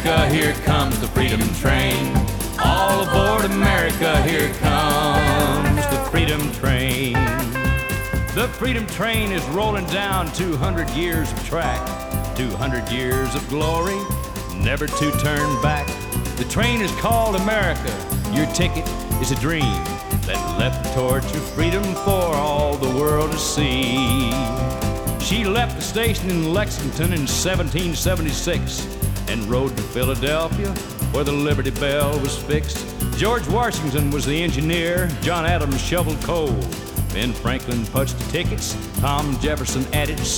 America, here comes the freedom train. All aboard America, here comes the freedom train. The freedom train is rolling down 200 years of track, 200 years of glory, never to turn back. The train is called America. Your ticket is a dream that left the torch of freedom for all the world to see. She left the station in Lexington in 1776 and rode to Philadelphia where the Liberty Bell was fixed. George Washington was the engineer, John Adams shoveled coal, Ben Franklin punched the tickets, Tom Jefferson added